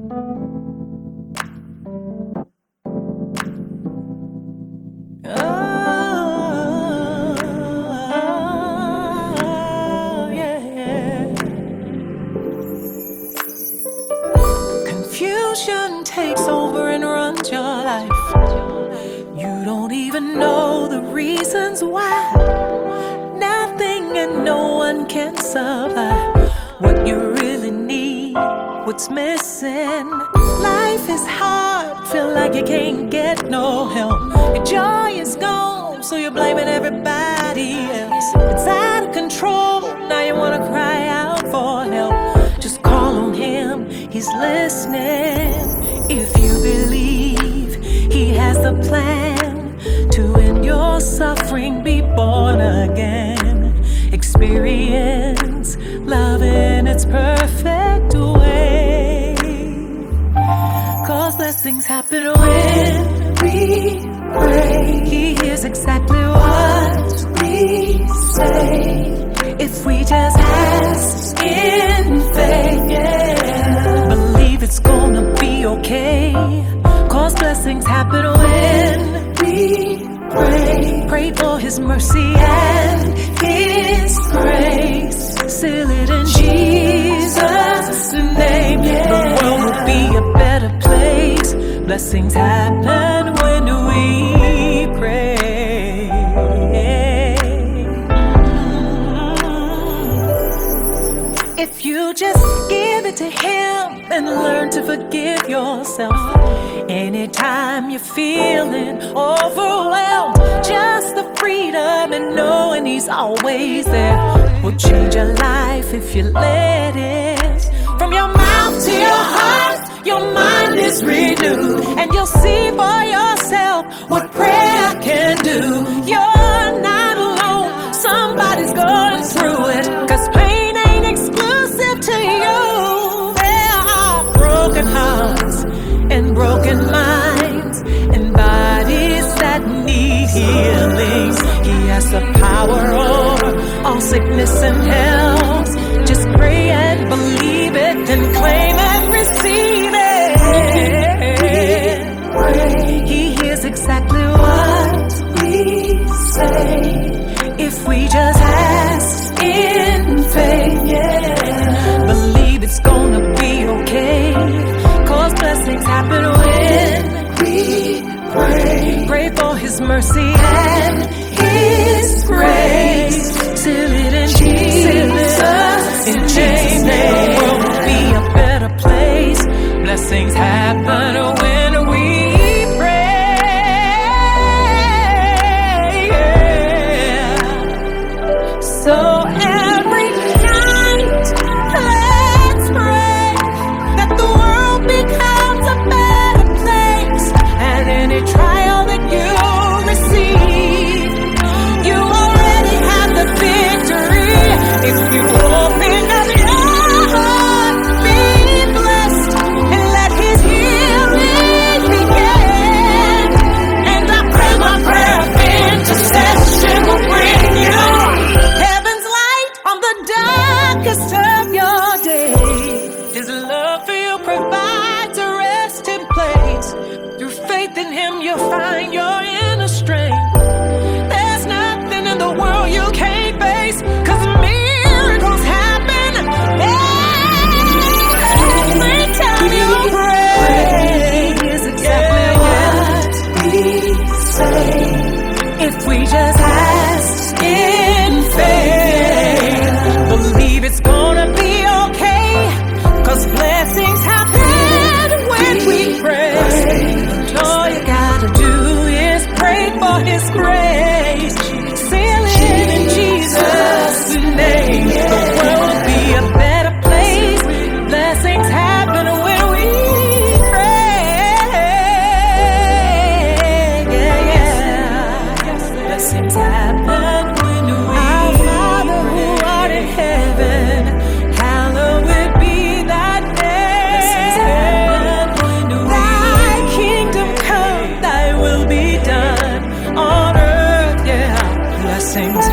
Confusion takes over and runs your life. You don't even know the reasons why. Nothing and no one can supply what you really need, what's missing. Life is hard, feel like you can't get no help. Your joy is gone, so you're blaming everybody else. It's out of control, now you wanna cry out for help. Just call on him, he's listening. If you believe he has the plan to end your suffering, be born again, experience love in its perfect way. 'Cause blessings happen when we pray. He hears exactly what we say. If we just ask in faith, yeah, believe it's gonna be okay. 'Cause blessings happen when we pray. Pray for his mercy and his grace. Seal it in Jesus' name. Yeah. The world will be a better place. Blessings happen when we pray. If you just give it to him and learn to forgive yourself. Anytime you're feeling overwhelmed, just the freedom and knowing he's always there will change your life if you let it. From your mouth to your heart, your mind is renewed, and you'll see for yourself what prayer can do. You're not alone, somebody's going through it, 'cause pain ain't exclusive to you. There are broken hearts and broken minds and bodies that need healing. He has the power over all sickness and health. Just pray and believe it and claim and receive it. He hears exactly what we say. If we just ask in faith, yeah, believe it's gonna be okay. 'Cause blessings happen when we pray. Pray for his mercy and his grace. Seal it in Jesus' name. The world will be a better place. Blessings happen when we pray. Yeah. So every night, let's pray that the world becomes a better place. And any trial that you receive, you already have the victory. If you open up your heart, be blessed, and let his healing begin. And I pray my prayer of intercession will bring you heaven's light on the darkest of your days. His love for you provides a resting place. Through faith in him, you'll find your inner strength. There's nothing in the world you can't face, 'cause miracles happen every time you pray. Is exactly what we say. If we just ask in faith, believe it's gonna be okay. 'Cause blessings happen when we pray. All you gotta do is pray for his grace. Seal it in Jesus' name. The world will be a better place. Blessings happen when we pray. Yeah, yeah. Blessings happen when we Our Father who art in heaven, hallowed be thy name. Blessings happen when thy kingdom come, thy will be done on earth. Yeah, blessings